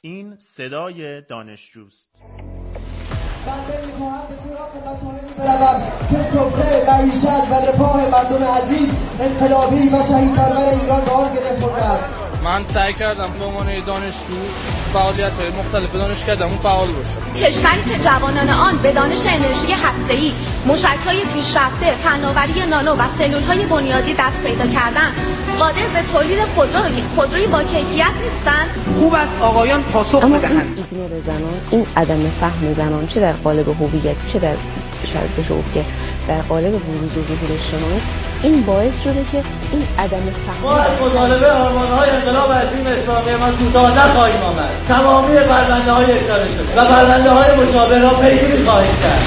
این صدای دانشجوست. بنده می‌خواهم به سراغ مسائلی بروم که سفره معیشت و رفاه مردم عزیز انقلابی و شهیدپرور ایران را گرفته است. من سعی کردم به عنوان دانشجو فعالیت‌های مختلف دانشکده‌مون فعال باشم. کشوری که جوانان آن به دانش انرژی هسته‌ای، موشک‌های پیشرفته، فناوری نانو و سلول‌های بنیادی دست پیدا کردند، قادر به تولید خودروی با کیفیت نیستند. خوب است آقایان پاسخ بدهند. ایگنور زنان، این عدم فهم زنان چه در قالب هویت چه در شرط شعوب که در قالب بروز و ظهور اجتماعی، این باعث شده که این عدم فهم ما از مطالبه آرمان‌های انقلاب عظیم اسلامی ما کوتاه نخواهیم آمد. تمامی پرونده‌های اشاره شده و پرونده‌های مشابه را پیگیری خواهیم کرد.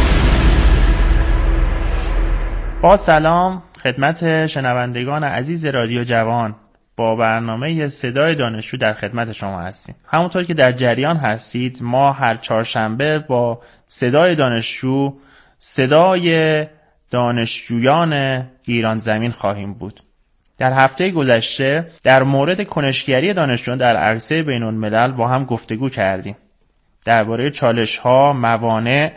با سلام خدمت شنوندگان عزیز رادیو جوان، با برنامه صدای دانشجو در خدمت شما هستیم. همونطور که در جریان هستید، ما هر چهارشنبه با صدای دانشجو، صدای دانشجویان ایران زمین خواهیم بود. در هفته گذشته در مورد کنشگری دانشجویان در عرصه بین‌الملل با هم گفتگو کردیم. درباره چالش‌ها، موانع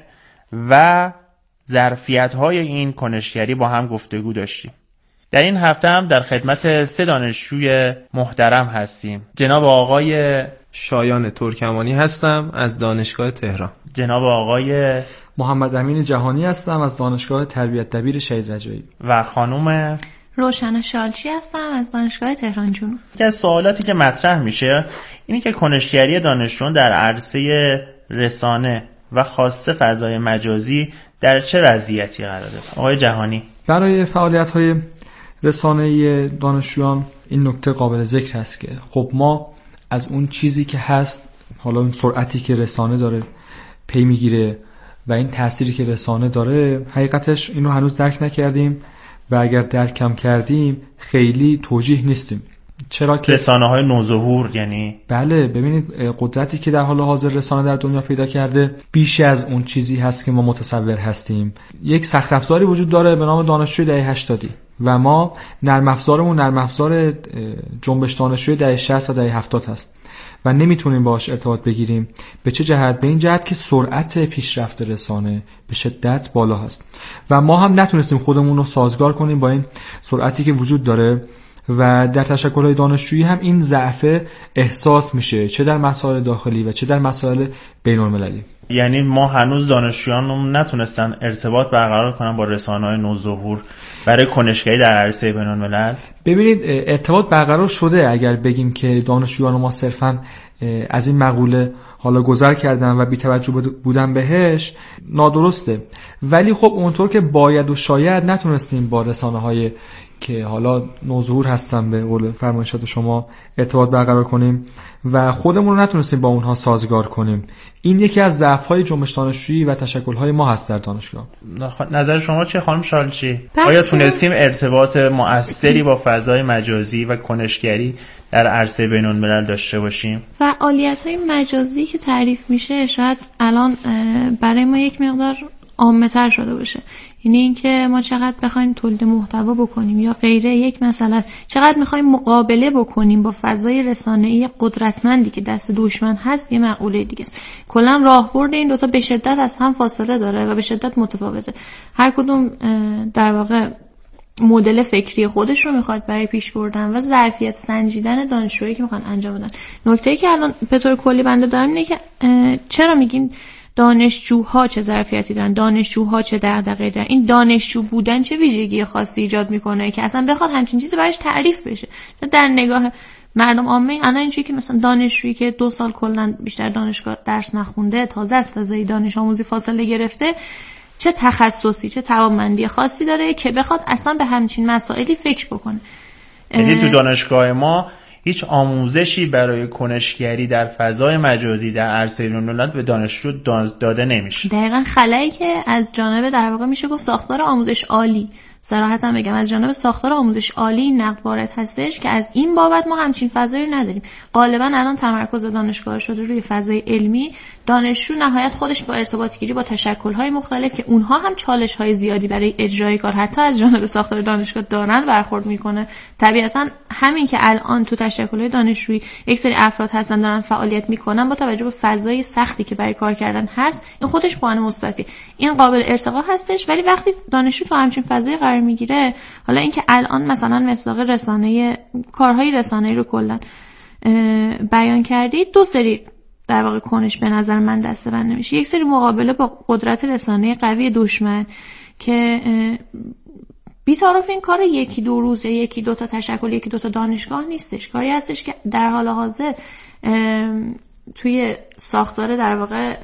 و ظرفیت‌های این کنشگری با هم گفتگو داشتیم. در این هفته هم در خدمت 3 دانشجوی محترم هستیم. جناب آقای شایان ترکمانی هستم از دانشگاه تهران. جناب آقای محمد امین جهانی هستم از دانشگاه تربیت دبیر شهید رجایی. و خانم روشن شالچی هستم از دانشگاه تهران جنوب. یکی از سوالاتی که مطرح میشه اینه که کنشگری دانشجویان در عرصه رسانه و خاصه فضای مجازی در چه وضعیتی قرار داره؟ آقای جهانی. برای فعالیت‌های رسانه‌ای دانشجویان این نکته قابل ذکر است که خب ما از اون چیزی که هست، حالا اون سرعتی که رسانه داره پی میگیره و این تأثیری که رسانه داره، حقیقتش اینو هنوز درک نکردیم و اگر درکم کردیم خیلی توجیه نیستیم. چرا که رسانه‌های نوظهور، یعنی بله، ببینید قدرتی که در حال حاضر رسانه در دنیا پیدا کرده بیش از اون چیزی هست که ما متصور هستیم. یک سخت افزاری وجود داره به نام دانشجوی دهه 80 و ما نرم افزار جنبش دانشجوی دهه 60 و دهه 70 هست و نمیتونیم باهاش ارتباط بگیریم. به چه جهت؟ به این جهت که سرعت پیشرفت رسانه به شدت بالا هست و ما هم نتونستیم خودمون رو سازگار کنیم با این سرعتی که وجود داره و در تشکل‌های دانشجویی هم این ضعف احساس میشه، چه در مسائل داخلی و چه در مسائل بین‌المللی. یعنی ما هنوز دانشجویان نتونستن ارتباط برقرار کنن با رسانه‌های نوظهور برای کنشگری در عرصه بین‌الملل. ببینید ارتباط برقرار شده، اگر بگیم که دانشجویان ما صرفاً از این مقوله حالا گذر کردن و بی توجه بودن بهش نادرسته، ولی خب اونطور که باید و شاید نتونستیم با رسانه‌های که حالا نوظهور هستن به قول فرمایشات شما ارتباط برقرار کنیم و خودمون رو نتونستیم با اونها سازگار کنیم. این یکی از ضعف‌های جنبش دانشجویی و تشکل‌های ما هست در دانشگاه. نظر شما چیه خانم شالچی؟ آیا تونستیم ارتباط مؤثری با فضای مجازی و کنشگری در عرصه بین‌الملل داشته باشیم؟ فعالیت‌های مجازی که تعریف میشه شاید الان برای ما یک مقدار عامه‌تر شده باشه، یعنی اینکه ما چقدر بخوایم تولید محتوا بکنیم یا غیره یک مسئله است، چقدر می‌خوایم مقابله بکنیم با فضای رسانه‌ای قدرتمندی که دست دشمن هست یه مقوله دیگه است. کلا راهبرد این دوتا به شدت از هم فاصله داره و به شدت متفاوته. هر کدوم در واقع مدل فکری خودش رو میخواد برای پیش بردن و ظرفیت سنجیدن دانشجویی که میخوان انجام بدن. نکته‌ای که الان به طور کلی بنده دارم اینه که چرا میگین دانشجوها چه ظرفیتی دارن، دانشجوها چه دغدغه‌ای دارن، این دانشجو بودن چه ویژگی خاصی ایجاد میکنه که اصلا بخواد همچین چیزی براش تعریف بشه. در نگاه مردم عامه الان اینجوری که مثلا دانشجویی که 2 سال کلا بیشتر دانشگاه درس نخونده، تازه از فضای دانش آموزی فاصله گرفته، چه تخصصی چه توانمندی خاصی داره که بخواد اصلا به همچین مسائلی فکر بکنه. یعنی تو دانشگاه ما هیچ آموزشی برای کنشگری در فضای مجازی در عرصه بین‌الملل به دانشجو داده نمیشه. دقیقاً خلایی که از جانب در واقع میشه گفت ساختار آموزش عالی صراحتا بگم از جانب ساختار آموزش عالی این نقد وارد هستش که از این بابت ما همچین فضایی رو نداریم. غالبا الان تمرکز دانشگاه شده روی فضای علمی، دانشجو نهایت خودش با ارتباط گیری با تشکل‌های مختلف که اونها هم چالش‌های زیادی برای اجرای کار حتی از جانب ساختار دانشگاه دارن برخورد میکنه. طبیعتا همین که الان تو تشکل‌های دانشجویی یک سری افراد هستن دارن فعالیت میکنن با توجه به فضای سختی که برای کار کردن هست، این خودش بهانه مثبتی، این قابل ارتقا هستش. ولی وقتی دانشجو تو همچین فضایی قرار میگیره، حالا اینکه الان مثلا مصداق رسانه کارهای رسانه‌ای رو کلا بیان کردید، دو سری در واقع کنش به نظر من دسته‌بند نمیشه. یک سری مقابله با قدرت رسانه قوی دشمن که بی‌طرف این کار یکی دو روزه، یکی دو تا تشکل، یکی دو تا دانشگاه نیستش. کاری هستش که در حال حاضر توی ساختار در واقع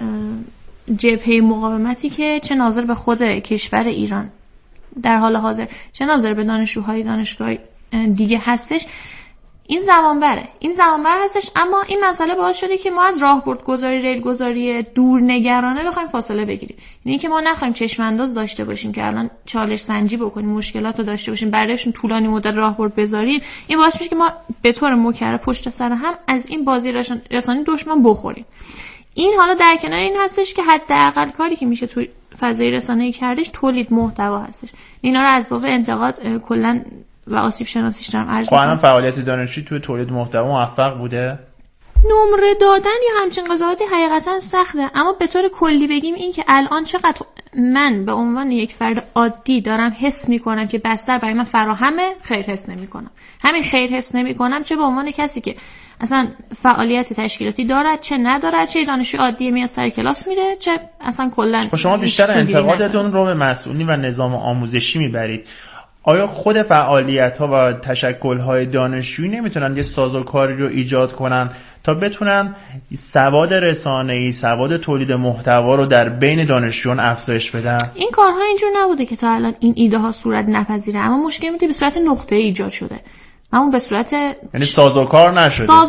جبهه مقاومتی که چه ناظر به خود کشور ایران در حال حاضر چه ناظر به دانشجوهای دانشگاه دیگه هستش، این زمانبر هستش. اما این مسئله باعث شده که ما از راهبردگذاری، ریلگذاری دورنگرانه بخوایم فاصله بگیریم. یعنی که ما نخوایم چشم انداز داشته باشیم که الان چالش سنجی بکنیم، مشکلات رو داشته باشیم، بعدشون طولانی مدت راهبرد بذاریم. این باعث میشه که ما به طور مکرر پشت سر هم از این بازی رسانی دشمن بخوریم. این حالا در کنار این هستش که حداقل کاری که میشه توی فضای رسانه‌ای کردش تولید محتوا هستش. اینا رو از باب انتقاد کلا و آسیب شناسیش دارم عرض می‌کنم. فعالیت دانشجویی توی تولید محتوا موفق بوده؟ نمره دادن یا همچین قضاوتی حقیقتا سخته، اما به طور کلی بگیم این که الان چقدر من به عنوان یک فرد عادی دارم حس میکنم که بستر برای من فراهمه، خیر حس نمیکنم. همین خیر حس نمیکنم، چه به عنوان کسی که اصلا فعالیت تشکیلاتی دارد چه ندارد، چه دانشجوی عادی میاد سر کلاس میره، چه اصلا کلا. شما بیشتر انتقادتون رو به مسئولین و نظام آموزشی میبرید. آیا خود فعالیت‌ها و تشکل‌های دانشجویی نمیتونن یه سازوکاری رو ایجاد کنن تا بتونن سواد رسانه‌ای، سواد تولید محتوا رو در بین دانشجویان افزایش بدن؟ این کارها اینجور نبوده که تا الان این ایده ها صورت نپذیره، اما مشکل به صورت نقطه‌ای ایجاد شده. اما به صورت یعنی سازوکار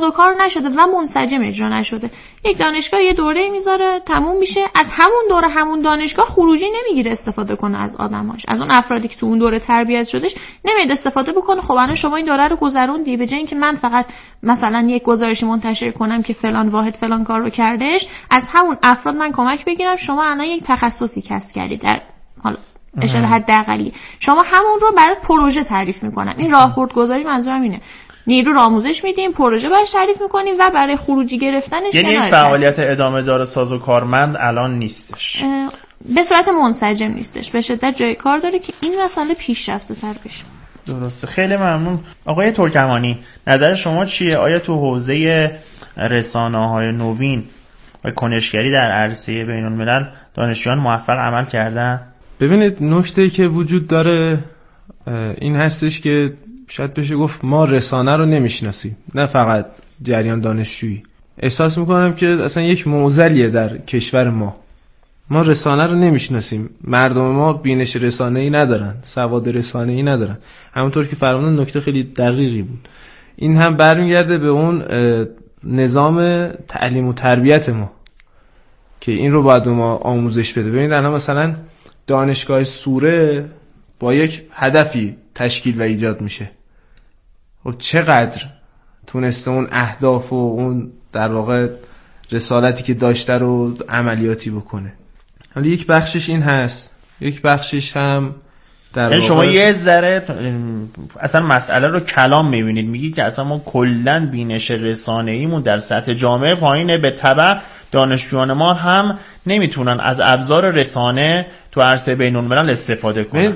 نشده و منسجم اجرا نشده. یک دانشگاه یه دوره میذاره تموم میشه، از همون دوره همون دانشگاه خروجی نمیگیره استفاده کنه از آدماش، از اون افرادی که تو اون دوره تربیت شدش نمیاد استفاده بکنه. خب الان شما این دوره رو گذروندی، به جای اینکه من فقط مثلا یک گزارشی منتشر کنم که فلان واحد فلان کار رو کردش، از همون افراد من کمک بگیرم، شما الان یک تخصصی کسب کردید در حالا اشاره حداقلی، شما همون رو برای پروژه تعریف میکنم. این راهبردگذاری منظورم اینه، نیرو رو آموزش میدیم، پروژه براش تعریف میکنیم و برای خروجی گرفتنش یعنی این فعالیت ادامه دار سازوکارمند الان نیستش، به صورت منسجم نیستش، به شدت جای کار داره که این مسئله پیشرفته تر بشه. درسته، خیلی ممنون. آقای ترکمانی، نظر شما چیه؟ آیا تو حوزه رسانه‌های نوین و کنشگری در عرصه بین‌الملل دانشجویان موفق عمل کردن؟ ببینید، نکته‌ای که وجود داره این هستش که شاید بشه گفت ما رسانه رو نمیشناسیم، نه فقط جریان دانشجویی. احساس میکنم که اصلا یک معضلیه در کشور ما رسانه رو نمیشناسیم. مردم ما بینش رسانه‌ای ندارن، سواد رسانه‌ای ندارن. همونطور که فرمودن نکته خیلی دقیقی بود. این هم برمیگرده به اون نظام تعلیم و تربیت ما که این رو باید ما آموزش بده. ببینید الان مثلا دانشگاه سوره با یک هدفی تشکیل و ایجاد میشه، خب چقدر تونسته اون اهداف و اون در واقع رسالتی که داشته رو عملیاتی بکنه. حالا یک بخشش این هست، یک بخشش هم در واقع شما یه ذره اصلا مسئله رو کلام میبینید، میگید که اصلا ما کلن بینش رسانه‌ایمون در سطح جامعه پایینه، به تبع دانشجویان ما هم نمیتونن از ابزار رسانه تو عرصه بین‌الملل استفاده کنن.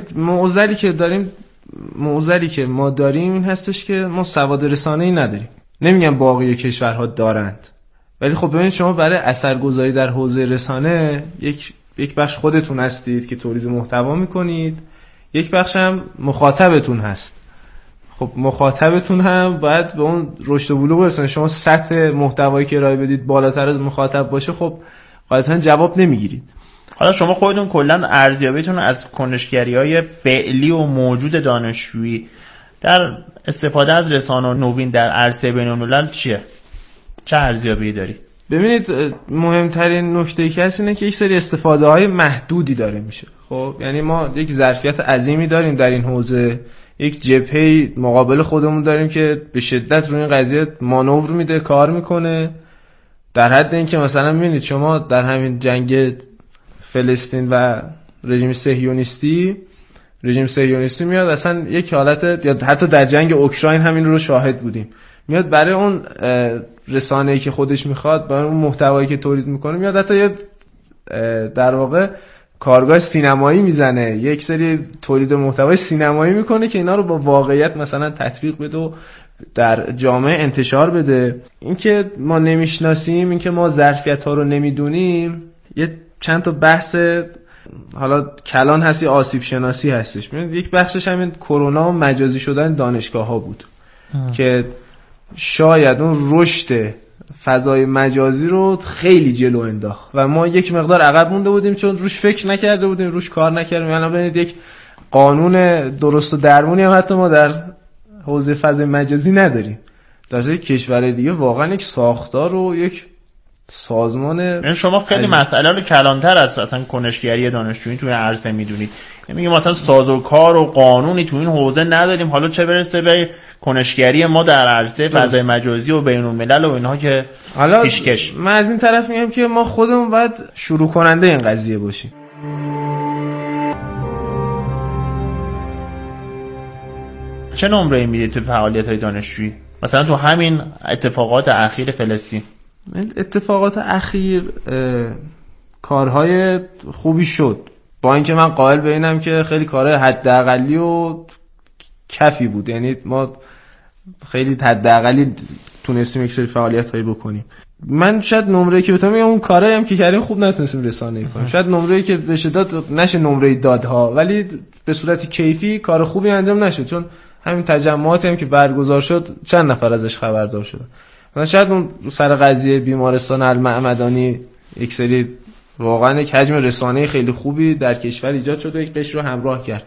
معضلی که ما داریم این هستش که ما سواد رسانه‌ای نداریم. نمیگم باقی کشورها دارند، ولی خب ببینید شما برای اثرگذاری در حوزه رسانه یک بخش خودتون هستید که تولید محتوا میکنید، یک بخش هم مخاطبتون هست. خب مخاطبتون هم باید به اون رشد و بلوغ برسونه. شما سطح محتوایی که ارائه بدید بالاتر از مخاطب باشه، خب قاعدتاً جواب نمیگیرید. حالا شما خودتون کلا ارزیابیتون از کنشگری‌های فعلی و موجود دانشجویی در استفاده از رسانه نوین در عرصه بین‌الملل چیه؟ چه ارزیابی دارید؟ ببینید مهمترین نکته که هست اینه که یک سری استفاده های محدودی داره میشه. خب یعنی ما یک ظرفیت عظیمی داریم در این حوزه، یک جبهه مقابل خودمون داریم که به شدت روی این قضیه مانور میده، کار میکنه، در حد اینکه مثلا ببینید شما در همین جنگ فلسطین و رژیم صهیونیستی میاد اصلا یک حالت، یا حتی در جنگ اوکراین همین رو شاهد بودیم، میاد برای اون رسانه‌ای که خودش میخواد، برای اون محتوایی که تولید میکنه، میاد حتی یه در واقع کارگاه سینمایی میزنه، یک سری تولید محتوای سینمایی میکنه که اینا رو با واقعیت مثلا تطبیق بده و در جامعه انتشار بده. اینکه ما نمیشناسیم، اینکه ما ظرفیت‌ها رو نمیدونیم، یه چند تا بحث حالا کلان هستی، آسیب شناسی هستش. ببینید یک بخشش همین کرونا و مجازی شدن دانشگاه‌ها بود که شاید اون رشد فضای مجازی رو خیلی جلو انداخت و ما یک مقدار عقب مونده بودیم چون روش فکر نکرده بودیم، روش کار نکردیم. یعنی ببینید یک قانون درست و درمونی هم حتی ما در حوزه فضای مجازی نداریم. در کشور دیگه واقعا یک ساختار و یک سازمان، یعنی شما خیلی مسئله رو کلانتر از مثلا کنشگری دانشجویی توی عرصه میدونید. میگم مثلا سازوکار و قانونی تو این حوزه نداریم، حالا چه برسه به کنشگری ما در عرصه فضای مجازی و بین الملل و اینها که پیشکش. من از این طرف میگم که ما خودمون باید شروع کننده این قضیه باشیم. چه نمره‌ای میدید تو فعالیت‌های دانشجویی؟ مثلا تو همین اتفاقات اخیر فلسطین. اتفاقات اخیر کارهای خوبی شد، با اینکه من قائل به اینم که خیلی کارهای حداقلی و کفی بود. یعنی ما خیلی حداقلی تونستیم یک سری فعالیت‌هایی بکنیم. من شاید نمره‌ای که بهتون میگم اون کارهایی هم که کردیم خوب نتونستیم رسانه‌ای کنیم. شاید نمره‌ای که بشه داد نشه نمره دادها، ولی به صورت کیفی کار خوبی انجام نشد، چون همین تجمعاتی هم که برگزار شد چند نفر ازش خبردار شدن. مثلا شاید اون سر قضیه بیمارستان المعمدانی یک سری واقعا یک حجم رسانه‌ای خیلی خوبی در کشور ایجاد شد و یک قشر رو همراه کرد،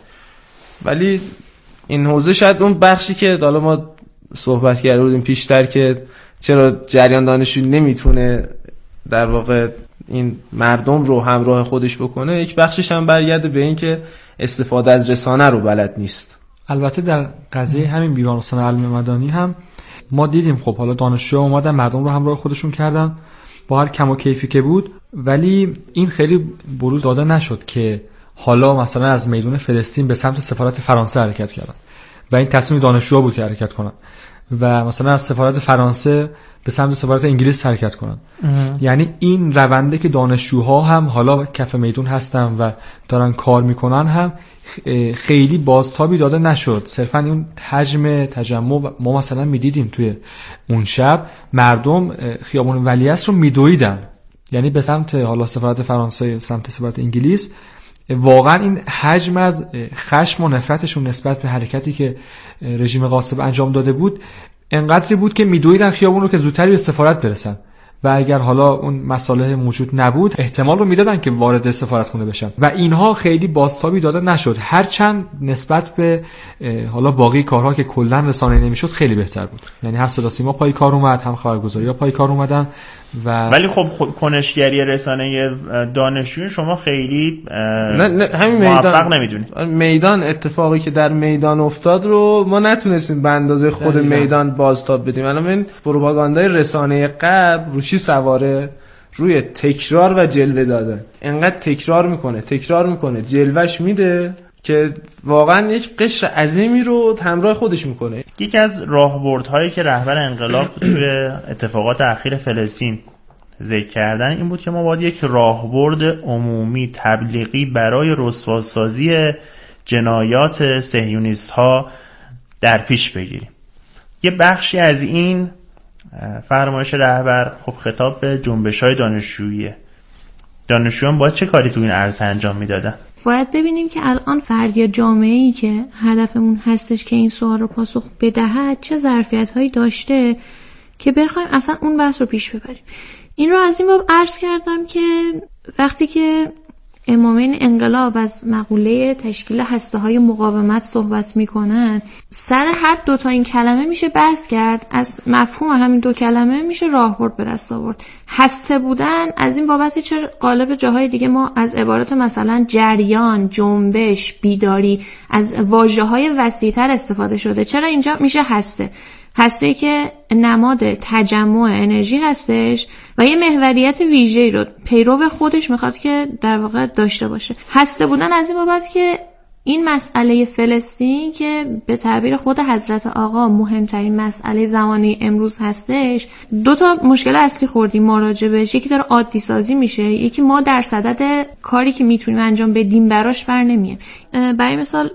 ولی این حوزه شاید اون بخشی که حالا ما صحبت کرده بودیم پیشتر که چرا جریان دانشجویی نمیتونه در واقع این مردم رو همراه خودش بکنه، یک بخشش هم برگرده به این که استفاده از رسانه رو بلد نیست. البته در قضیه همین بیمارستان المعمدانی هم ما دیدیم خب حالا دانشجو اومدن مردم رو همراه خودشون کردن با هر کم و کیفی که بود، ولی این خیلی بروز داده نشد که حالا مثلا از میدون فلسطین به سمت سفارت فرانسه حرکت کردن و این تصمیم دانشجوها بود که حرکت کنن و مثلا از سفارت فرانسه به سمت سفارت انگلیس حرکت کنن. یعنی این رونده که دانشجوها هم حالا کف میدون هستن و دارن کار میکنن هم خیلی بازتابی داده نشد. صرفا اون حجم تجمع ما مثلا میدیدیم توی اون شب مردم خیابون ولیعصر رو میدویدن، یعنی به سمت حالا سفارت فرانسه، سمت سفارت انگلیس. واقعا این حجم از خشم و نفرتشون نسبت به حرکتی که رژیم غاصب انجام داده بود انقدری بود که میدویدن خیابون رو که زودتری به سفارت برسن و اگر حالا اون مصالح موجود نبود احتمال رو میدادن که وارد سفارتخونه بشن و اینها خیلی بازتابی داده نشد، هرچند نسبت به حالا باقی کارها که کلا رسانه‌ای نمیشد خیلی بهتر بود. یعنی هم صدا سیما پای کار اومد، هم خبرگزاری‌ها پای کار اومدن ولی خب کنشگری رسانه دانشجویی شما خیلی نه همین موفق نمیدونید. میدان اتفاقی که در میدان افتاد رو ما نتونستیم به اندازه خود میدان بازتاب بدیم. الان این پروپاگاندای رسانه قبل رو چی سواره؟ روی تکرار و جلوه دادن. انقدر تکرار میکنه جلوهش میده که واقعا یک قشر عظیمی رو همراه خودش میکنه. یکی از راهبردهایی که رهبر انقلاب توی اتفاقات اخیر فلسطین ذکر کردن این بود که ما باید یک راهبرد عمومی تبلیغی برای رسواسازی جنایات صهیونیست ها در پیش بگیریم. یه بخشی از این فرمایش رهبر خب خطاب به جنبش‌های دانشجوییه. دانشجویان باید چه کاری تو این عرصه انجام میدادن؟ باید ببینیم که الان فرد یا جامعه‌ای که هدفمون هستش که این سوال رو پاسخ بدهد چه ظرفیت‌هایی داشته که بخوایم اصلا اون بحث رو پیش ببریم. این رو از این باب عرض کردم که وقتی که امامین انقلاب از مقوله تشکیل هسته‌های مقاومت صحبت میکنن، سر هر دوتا این کلمه میشه بحث کرد، از مفهوم همین دو کلمه میشه راهبرد به دست آورد. هسته بودن از این بابت چه قالب جاهای دیگه ما از عبارات مثلا جریان، جنبش، بیداری از واژه‌های وسیع‌تر استفاده شده. چرا اینجا میشه هسته‌ای که نماد تجمع انرژی هستش و یه محوریت ویژه‌ای رو پیرو خودش میخواد که در واقع داشته باشه. هسته بودن از این بابت که این مسئله فلسطین که به تعبیر خود حضرت آقا مهمترین مسئله زمانی امروز هستش، دو تا مشکل اصلی خوردیم ما راجبش. یکی داره عادی سازی میشه، یکی ما در صدد کاری که میتونیم انجام بدیم براش بر نمیه. برای مثال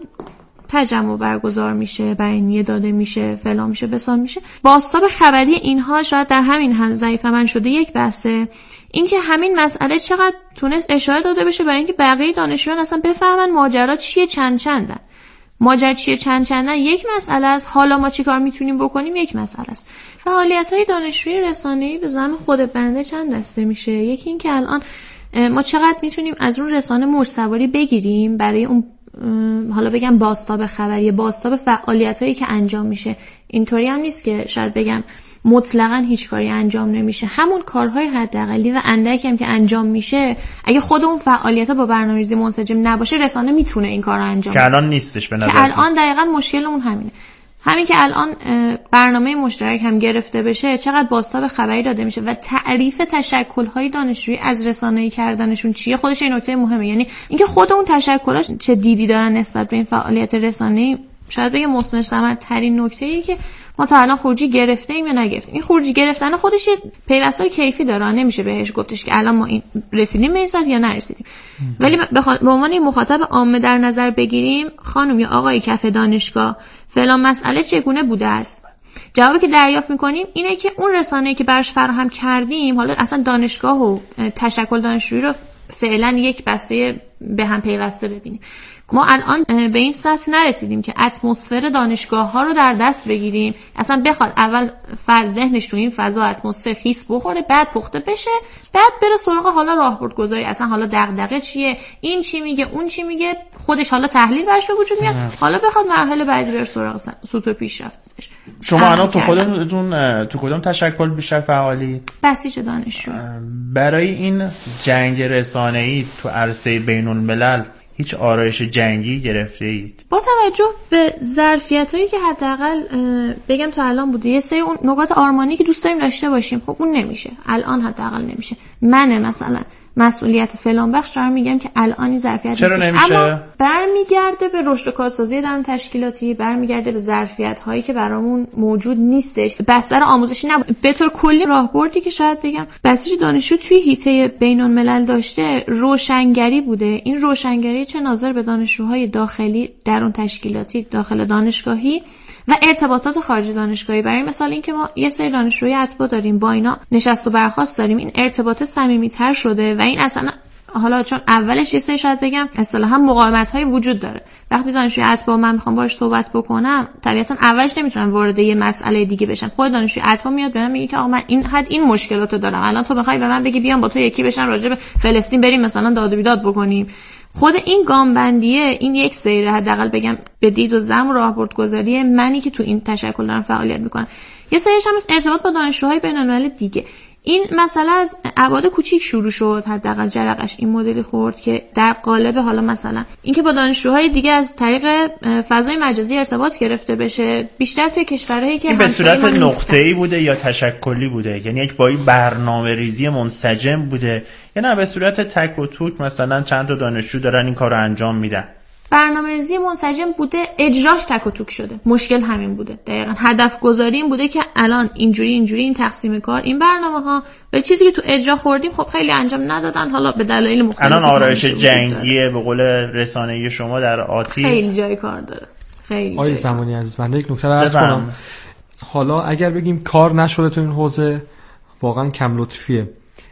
تجمع برگزار میشه، بیانیه داده میشه، فلان میشه، بسان میشه. بازتاب خبری اینها شاید در همین هم ضعیف من شده. یک بحثه این که همین مسئله چقدر تونست اشاره داده بشه برای اینکه بقیه دانشجویان اصلا بفهمن ماجرا چیه، چندن. ماجرا چیه چندن یک مسئله است، حالا ما چیکار میتونیم بکنیم یک مسئله است. فعالیت‌های دانشجویی رسانه‌ای به زعم خود بنده چند دسته میشه. یکی این که الان ما چقدر میتونیم از اون رسانه موج‌سواری بگیریم برای اون حالا بگم بازتاب خبری، بازتاب فعالیتایی که انجام میشه. اینطوری هم نیست که شاید بگم مطلقاً هیچ کاری انجام نمیشه. همون کارهای حداقلی و اندکی هم که انجام میشه، اگه خود اون فعالیت‌ها با برنامه‌ریزی منسجم نباشه، رسانه میتونه این کارو انجام بده. که الان نیستش به نظر. که الان دقیقاً مشکلمون همینه. همین که الان برنامه مشترک هم گرفته بشه، چقدر بازتاب خبری داده میشه و تعریف تشکل‌های دانشجویی از رسانه‌ای کردنشون چیه، خودش این نکته مهمه. یعنی اینکه خود اون تشکل‌ها چه دیدی دارن نسبت به این فعالیت رسانه‌ای، شاید بگم مثمر ثمرترین نکته‌ای که ما تا الان خروجی گرفتیم یا نگرفتیم. این خروجی گرفتن خودش پیوستار کیفی داره، نمیشه بهش گفتش که الان ما این رسیدیم به این سطح یا نرسیدیم. ولی به عنوان مخاطب عامه در نظر بگیریم، خانم یا آقای کف دانشگاه فلان مسئله چگونه بوده است، جوابی که دریافت میکنیم اینه که اون رسانه‌ای که براش فراهم کردیم، حالا اصلا دانشگاه و تشکل دانشجویی رو فعلا یک بسته به هم پیوسته ببینیم. ما الان به این سطح نرسیدیم که اتمسفر دانشگاه ها رو در دست بگیریم، اصلا بخواد اول فرد ذهنش تو این فضا اتمسفر خیس بخوره، بعد پخته بشه، بعد بره سراغ حالا راهبردگذاری، اصلا حالا دغدغه چیه، این چی میگه، اون چی میگه، خودش حالا تحلیل براش به وجود میاد، حالا بخواد مرحله بعدی بره سراغ سوتو پیشرفتش. شما الان تو خودتون تو کدوم تشکل بیشتر فعالی؟ بسیج دانشجو. برای این جنگ رسانه‌ای تو عرصه بین‌الملل هیچ آرایش جنگی گرفته اید؟ با توجه به ظرفیتایی که حداقل بگم تا الان بوده، یه سری اون نکات آرمانی که دوست داریم داشته باشیم، خب اون نمیشه الان، حداقل نمیشه. من مثلا مسئولیت فلان بخش دارم میگم که الان این ظرفیت چرا نمیشه؟ اما برمیگرده به رشد و کارسازی درون تشکیلاتی، برمیگرده به ظرفیت هایی که برامون موجود نیستش، بستر آموزشی نبود. به طور کلی راهبردی که شاید بگم بسیج دانشجو توی حیطه بین‌الملل داشته روشنگری بوده. این روشنگری چه ناظر به دانشجوهای داخلی درون تشکیلاتی داخل دانشگاهی و ارتباطات خارج دانشگاهی. برای مثال این که ما یه سری دانشجوی اتباع داریم، با اینا نشست و برخاست داریم، این ارتباط صمیمیت‌تر شده و این اصلا حالا چون اولش یه سری شاید بگم اصطلاحاً مقاومت‌های وجود داره. وقتی دانشجوی اتباع من میخوام باهاش صحبت بکنم، طبیعتاً اولش نمیتونم وارد یه مسئله دیگه بشن. خود دانشجوی اتباع میاد به من میگه که آقا من این مشکلاتو دارم، الان تو بخوای به من بگی بیام با تو یکی بشن راجع به فلسطین بریم مثلا داد و بیداد بکنیم. خود این گامبندیه، این یک سیر حداقل بگم به دید و زم و راهبردگذاری منی که تو این تشکل دارم فعالیت میکنم. یه سریش هم ارتباط با دانشجوهای بین‌الملل دیگه. این مسئله از ابعاد کوچیک شروع شد، حداقل جرقش این مدلی خورد که در قالب حالا مثلا اینکه با دانشجوهای دیگه از طریق فضای مجازی ارتباط گرفته بشه، بیشتر توی کشورهایی که به صورت نقطه‌ای بوده یا تشکلی بوده، یعنی یک با برنامه‌ریزی منسجم بوده یا نه به صورت تک و توک مثلا چند تا دانشجو دارن این کارو انجام میدن؟ برنامه‌ریزی منسجم بوده، اجراش تک و توک شده. مشکل همین بوده. دقیقاً هدف گذاری این بوده که الان اینجوری این تقسیم کار، این برنامه‌ها، ولی چیزی که تو اجرا خوردیم خب خیلی انجام ندادن، حالا به دلایل مختلفی. الان آرایش جنگی به قول رسانه‌ای شما در آتی خیلی جای کار داره. خیلی آقای زمانی عزیز، من یک نکته عرض کنم. حالا اگر بگیم کار نشده تو این حوزه، واقعا کم لطفیه،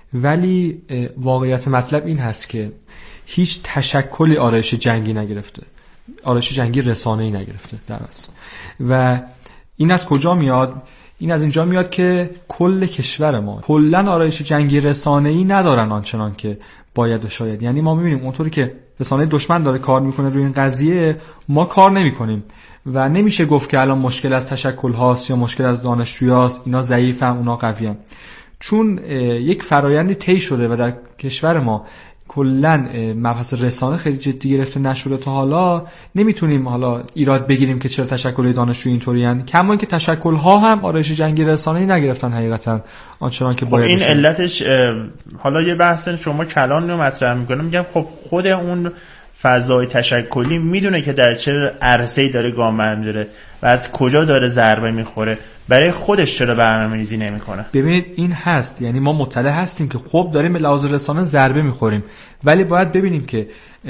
ولی واقعیت مطلب این هست که هیچ تشکلی آرایش جنگی نگرفته، آرایش جنگی رسانه‌ای نگرفته در اصل. و این از کجا میاد؟ این از اینجا میاد که کل کشور ما کلاً آرایش جنگی رسانه‌ای ندارن آنچنان که باید و شاید. یعنی ما می‌بینیم اونطوری که رسانه دشمن داره کار میکنه روی این قضیه، ما کار نمی‌کنیم و نمیشه گفت که الان مشکل از تشکل هاست یا مشکل از دانشجویاست، اینا ضعیفن اونا قویان. چون یک فرایندی طی شده و در کشور ما کلا مبحث رسانه خیلی جدی گرفته نشده تا حالا، نمیتونیم حالا ایراد بگیریم که چرا تشکل دانشجو اینطورین، کما اینکه تشکل ها هم آرایش جنگی رسانه‌ای نگرفتن حقیقتا آنچنان که باید. این علتش حالا یه بحث شما کلان رو مطرح میکنم، میگم خب خود اون فضای تشکلی میدونه که در چه عرصه‌ای داره گام برمی‌داره و از کجا داره ضربه میخوره، برای خودش چرا برنامه‌ریزی نمی‌کنه؟ ببینید این هست، یعنی ما مطلع هستیم که خب داریم به لحاظ رسانه ضربه میخوریم، ولی باید ببینیم که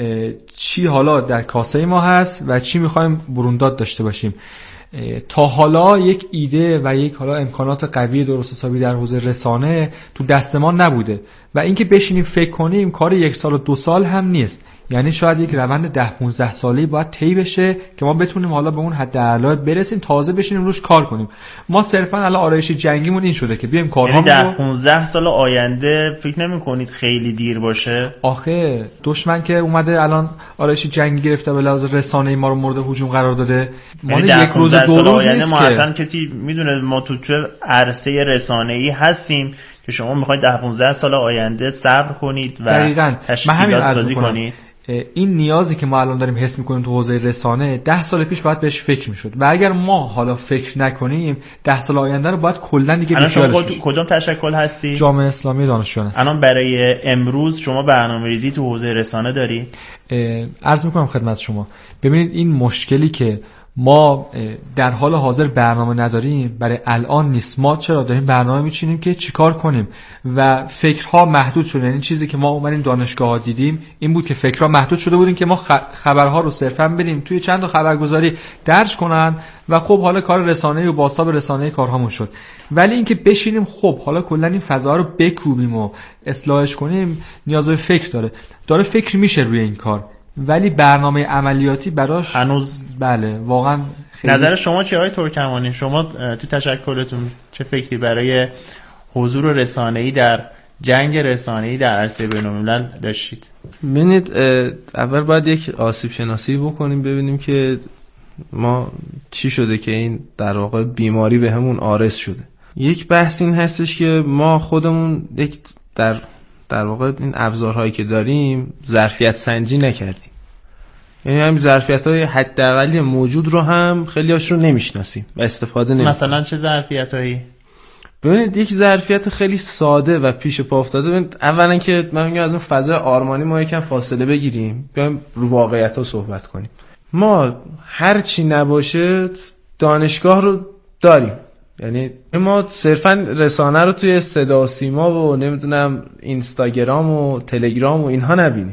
چی حالا در کاسه ما هست و چی میخوایم برونداد داشته باشیم. تا حالا یک ایده و یک حالا امکانات قوی درست حسابی در حوزه رسانه تو دست ما نبوده و اینکه بشینیم فکر کنیم کار 1 سال و 2 سال هم نیست. یعنی شاید یک روند 10-15 ساله‌ای باید طی بشه که ما بتونیم حالا به اون حد اعلی برسیم، تازه بشینیم روش کار کنیم. ما صرفا الان آرایش جنگیمون این شده که بیایم کارهامون یعنی 10-15 سال آینده فکر نمی‌کنید خیلی دیر باشه؟ آخه دشمن که اومده الان آرایش جنگی گرفته به لحاظ رسانه‌ای ما رو مورد هجوم قرار داده، ما یعنی یک روز دو روز نیست ما که اصلا کسی میدونه ما تو چه عرصه رسانه‌ای هستیم که شما میخواید 10-15 سال آینده صبر کنید و تشکیلات سازی کنید. این نیازی که ما الان داریم حس میکنیم تو حوزه رسانه 10 سال پیش باید بهش فکر میشد و اگر ما حالا فکر نکنیم 10 سال آینده رو باید کلا دیگه بیخیالش بشیم. کدوم تشکل هستی؟ جامعه اسلامی دانشجویان هست. الان برای امروز شما برنامه‌ریزی تو حوزه رسانه داری؟ عرض میکنم خدمت شما، ببینید این مشکلی که ما در حال حاضر برنامه نداریم برای الان نیست. ما چرا داریم برنامه میچینیم که چیکار کنیم و فکرها محدود شده. یعنی چیزی که ما اومدیم دانشگاه‌ها دیدیم این بود که فکرها محدود شده بودیم که ما خبرها رو صرفا بدیم توی چند تا خبرگزاری درج کنن و خب حالا کار رسانه‌ای و بازتاب رسانه‌ای کارهامون شد. ولی اینکه بشینیم خب حالا کلا این فضا رو بکوبیم و اصلاحش کنیم نیاز به فکر داره فکر میشه روی این کار، ولی برنامه عملیاتی براش هنوز بله واقعا خیلی. نظر شما چیه آقای ترکمانی؟ شما تو تشکلتون چه فکری برای حضور رسانه‌ای در جنگ رسانه‌ای در عرصه بین‌الملل داشتید؟ ببینید اول باید یک آسیب شناسی بکنیم ببینیم که ما چی شده که این در واقع بیماری به همون عارض شده. یک بحث این هستش که ما خودمون یک در واقع این ابزارهایی که داریم ظرفیت سنجی نکردیم. یعنی همین ظرفیت‌های حداقلی موجود رو هم خیلی‌هاش رو نمی‌شناسیم و استفاده نمی‌کنیم. مثلا چه ظرفیتایی؟ ببینید یک ظرفیت خیلی ساده و پیش پا افتاده. ببینید اولا که من میگم از اون فضای آرمانی ما یکم فاصله بگیریم، بیایم رو واقعیت‌ها صحبت کنیم. ما هر چی نباشه دانشگاه رو داریم. یعنی ما صرفا رسانه رو توی صدا و سیما و نمیدونم اینستاگرام و تلگرام و اینها نبینیم.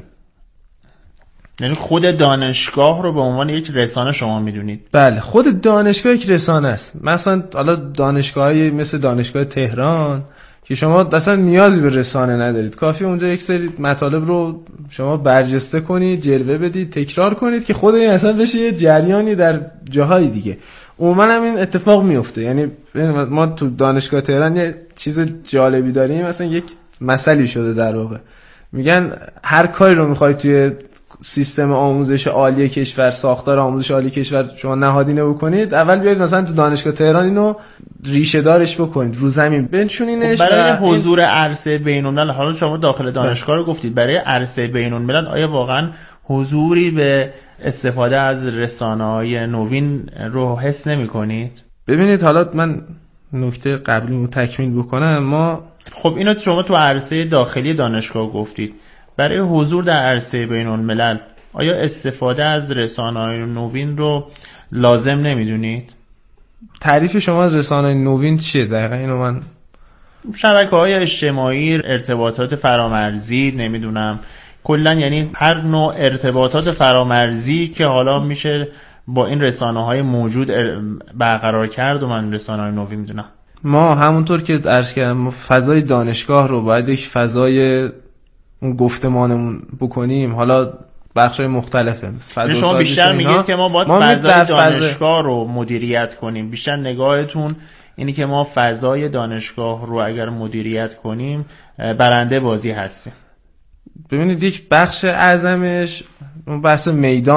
یعنی خود دانشگاه رو به عنوان یک رسانه شما میدونید؟ بله، خود دانشگاه یک رسانه است. مثلا حالا دانشگاهی مثل دانشگاه تهران که شما اصلا نیازی به رسانه ندارید، کافی اونجا یک سری مطالب رو شما برجسته کنید، جلوه بدید، تکرار کنید که خود این اصلا بشه یه جریانی در جاهای دیگه. عموما هم این اتفاق میفته. یعنی ما تو دانشگاه تهران یه چیز جالبی داریم، مثلا یک مسئله شده در واقع، میگن هر کاری رو میخوای توی سیستم آموزش عالی کشور، ساختار آموزش عالی کشور شما نهادینه بکنید، اول بیاید مثلا تو دانشگاه تهران اینو ریشه دارش بکنید، رو زمین بنشونینش. خب برای حضور عرصه بین‌الملل، حالا شما داخل دانشگاه رو گفتید، برای عرصه بین‌الملل آیا واقعا حضوری به استفاده از رسانه‌های نوین رو حس نمی‌کنید؟ ببینید حالا من نکته قبلی رو تکمیل بکنم. ما خب اینو شما تو عرصه داخلی دانشگاه گفتید، برای حضور در عرصه بین‌الملل آیا استفاده از رسانه‌های نوین رو لازم نمی‌دونید؟ تعریف شما از رسانه‌های نوین چیه دقیقاً؟ اینو من شبکه‌های اجتماعی، ارتباطات فرامرزی، نمیدونم کلا یعنی هر نوع ارتباطات فرامرزی که حالا میشه با این رسانه‌های موجود برقرار کرد و من رسانه‌های نوین میدونم. ما همونطور که عرض کردم فضای دانشگاه رو باید یک فضای اون گفتمانمون بکنیم. حالا بخشای مختلفه. شما بیشتر میگید که ما باید فضای دانشگاه رو مدیریت کنیم. بیشتر نگاهتون اینی که ما فضای دانشگاه رو اگر مدیریت کنیم برنده بازی هستیم. ببینید یک بخش اعظمش اون بحث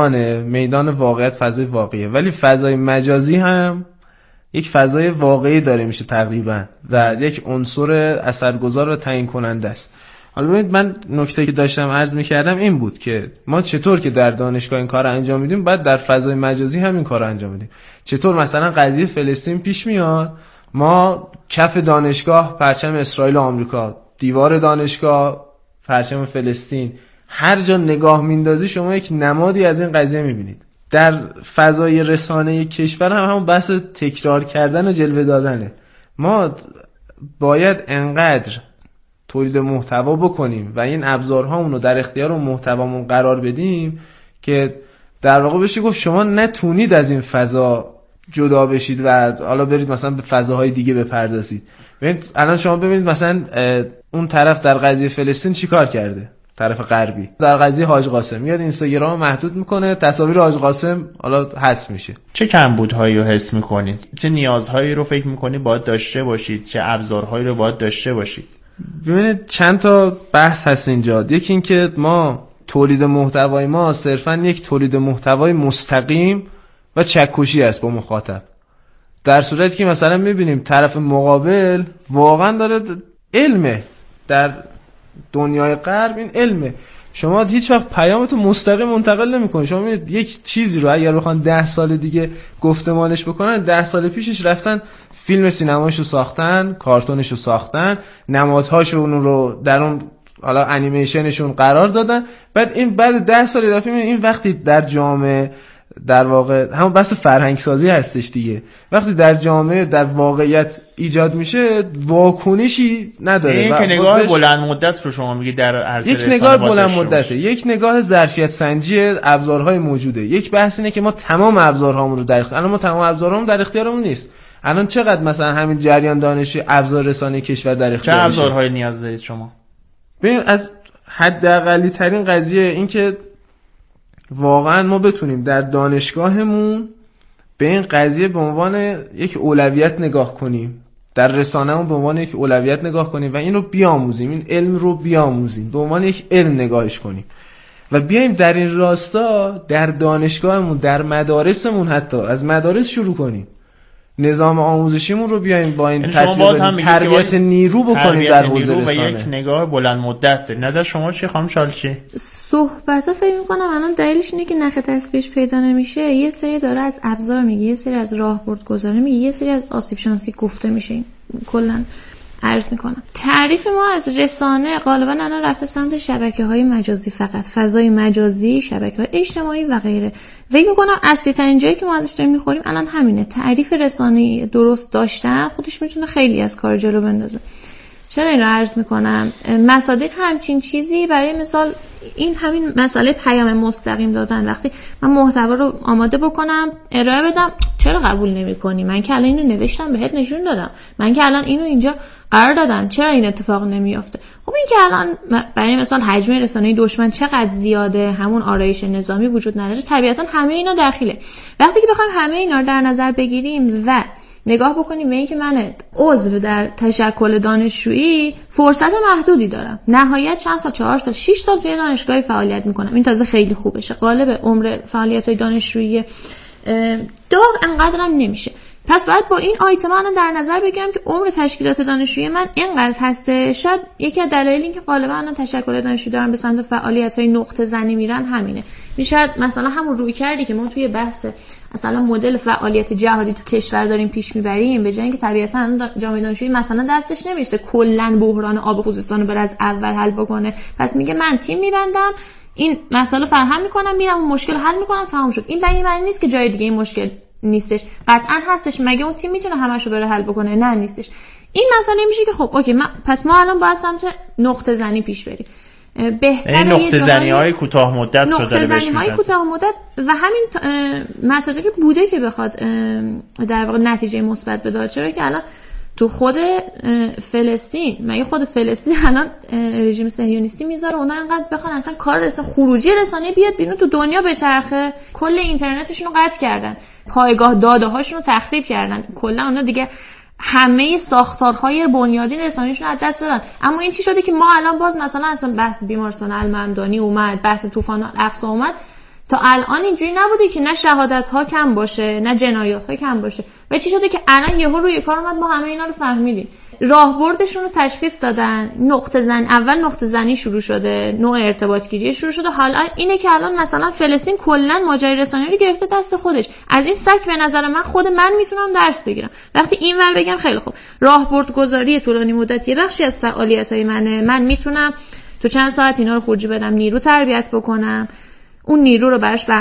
میدان واقعیت، فضای واقعیه، ولی فضای مجازی هم یک فضای واقعی داره میشه تقریبا و یک عنصر اثرگذار و تعیین کننده است. حالا ببینید من نکته که داشتم عرض میکردم این بود که ما چطور که در دانشگاه این کار انجام میدیم باید در فضای مجازی هم این کار انجام بدیم. چطور مثلا قضیه فلسطین پیش میاد، ما کف دانشگاه پرچم اسرائیل و آمریکا، دیوار دانشگاه پرچم فلسطین، هر جا نگاه میندازی شما یک نمادی از این قضیه میبینید. در فضای رسانه کشور هم همون بحث تکرار کردن و جلوه دادنه. ما باید انقدر تولید محتوا بکنیم و این ابزارهامون رو در اختیار اون محتوامون قرار بدیم که در واقع بشه گفت شما نتونید از این فضا جدا بشید و حالا برید مثلا به فضاهای دیگه بپردازید. ببینید الان شما ببینید مثلا اون طرف در قضیه فلسطین چیکار کرده، طرف غربی در قضیه حاج قاسم میاد اینستاگرام محدود میکنه، تصاویر حاج قاسم حالا حذف میشه. چه کمبودهایی رو حس میکنید؟ چه نیازهایی رو فکر میکنید باید داشته باشید؟ چه ابزارهایی رو باید داشته باشید؟ ببینید چند تا بحث هست اینجا. یکی این که ما تولید محتوای ما صرفا یک تولید محتوای مستقیم و چکشی است با مخاطب، در صورتی که مثلا میبینیم طرف مقابل واقعا داره علمه، در دنیای غرب این علمه، شما هیچ وقت پیامتو مستقیم منتقل نمی‌کنید. شما میبینید یک چیزی رو اگر بخوان 10 سال دیگه گفتمانش بکنن، 10 سال پیشش رفتن فیلم سینمایشو ساختن، کارتونشو ساختن، نمادهاشون رو در اون حالا انیمیشنشون قرار دادن، بعد 10 سال اضافه این وقتی در جامعه در واقع همون بحث فرهنگ سازی هستش دیگه، وقتی در جامعه در واقعیت ایجاد میشه واکنشی نداره. این که نگاه بلند مدت رو شما میگی در عرضه یک نگاه بلند مدته، یک نگاه ظرفیت سنجی ابزارهای موجوده. یک بحث اینه که ما تمام ابزارهامون رو در اختیار، الان ما تمام ابزارهامون در اختیارمون نیست. الان چقدر مثلا همین جریان دانشی ابزار رسانه کشور در اختیار چه ابزارهایی نیاز دارید شما؟ ببین از حداقلی ترین قضیه این که واقعا ما بتونیم در دانشگاهمون به این قضیه به عنوان یک اولویت نگاه کنیم، در رسانه‌مون به عنوان یک اولویت نگاه کنیم و این رو بیاموزیم، این علم رو بیاموزیم، به عنوان یک علم نگاهش کنیم و بیایم در این راستا در دانشگاهمون، در مدارسمون، حتی از مدارس شروع کنیم، نظام آموزشیمون رو بیایم با این تربیت نیرو بکنیم در حوزه رسانه. و یک نگاه بلند مدت داریم. نظر شما چیه خانم شالچی؟ صحبتا فکر می‌کنم الان دلیلش اینه که نخ تثبیتش پیدا نمیشه. یه سری داره از ابزار میگه، یه سری از راهبردگذاری میگه، یه سری از آسیب شناسی گفته میشه. کلا عرض میکنم تعریف ما از رسانه غالبا الان رفته سمت شبکه‌های مجازی، فقط فضای مجازی، شبکه‌های اجتماعی و غیره. فکر میکنم اصلی ترین جایی که ما ازش داریم میخوریم الان همینه. تعریف رسانه‌ای درست داشتن خودش میتونه خیلی از کار جلو بندازه. چرا این رو عرض میکنم؟ مصادیق همچین چیزی، برای مثال این همین مسئله پیام مستقیم دادن، وقتی من محتوا رو آماده بکنم ارائه بدم، چرا قبول نمی‌کنی؟ من که الان اینو نوشتم بهت نشون دادم، من که الان اینو اینجا قرار دادم، چرا این اتفاق نمیافته؟ خب این که الان برای مثال حجم رسانه‌ای دشمن چقدر زیاده، همون آرایش نظامی وجود نداره، طبیعتا همه اینا داخله. وقتی که بخوایم همه اینا رو در نظر بگیریم و نگاه بکنیم به این که من عضو در تشکل دانشجویی فرصت محدودی دارم، نهایت چند سال، 4 سال 6 سال توی دانشگاهی فعالیت میکنم، این تازه خیلی خوبشه، غالب عمر فعالیت‌های دانشجویی داغ انقدرم نمیشه. پس باید با این آیتم من در نظر بگیرم که عمر تشکیلات دانشجویی من اینقدر هسته. شاید یکی از دلایل این که غالبا الان تشکل دانشجویی دارن به سمت فعالیت‌های نقطه زنی میرن همینه. شاید مثلا همون روی کردی که ما توی بحث مثلا مدل فعالیت جهادی تو کشور داریم پیش میبریم، به جای اینکه طبیعتا جامعه دانشجویی مثلا دستش نمیرسه کلا بحران آب خوزستان رو بر از اول حل بکنه، پس میگه من تیم میبندم، این مسئله فراهم میکنم، میرم اون مشکل حل میکنم، تمام شد. این به این معنی نیست که جای دیگه این مشکل نیستش، قطعا هستش. مگه اون تیم میتونه همشو بره حل بکنه؟ نه نیستش. این مسئله میشه که خب اوکی، پس ما الان باید سمت نقطه زنی پیش بریم. بهتره این نقطه زنی‌های کوتاه مدت شده، نقطه زنی‌های کوتاه مدت و همین مسئله که بوده که بخواد در واقع نتیجه مثبت بده. چرا که الان تو خود فلسطین، مگه خود فلسطین الان رژیم صهیونیستی میذاره اونا انقدر بخوان اصلا کار خروجی رسانه بیاد بیرون تو دنیا بچرخه، کل اینترنتشون رو قطع کردن، پایگاه داده هاشون رو تخریب کردن، کلا اونا دیگه همه ساختارهای بنیادین رسانه‌شون از دست دادن. اما این چی شده که ما الان باز مثلا اصلا بحث بیمارستان الممدانی اومد، بحث طوفان الاقصی اومد، تا الان اینجوری نبوده که نه شهادت ها کم باشه نه جنایات ها کم باشه. و چی شده که الان یهو روی کار اومد، ما همه اینا رو فهمیدیم، راهبردشون رو تشخیص دادن، اول نقطه زنی شروع شده، نوع ارتباط گیری شروع شده، حالا اینه که الان مثلا فلسطین کلا ماجرای رسانه‌ای رو گرفته دست خودش. از این سگ به نظر من خود من میتونم درس بگیرم وقتی اینور بگم خیلی خوب راهبردگذاری طولانی مدت یه بخشی از فعالیت‌های منه، من میتونم تو چند ساعت اینا رو خروجی بدم، نیرو تربیت بکنم، اون نیرو رو براش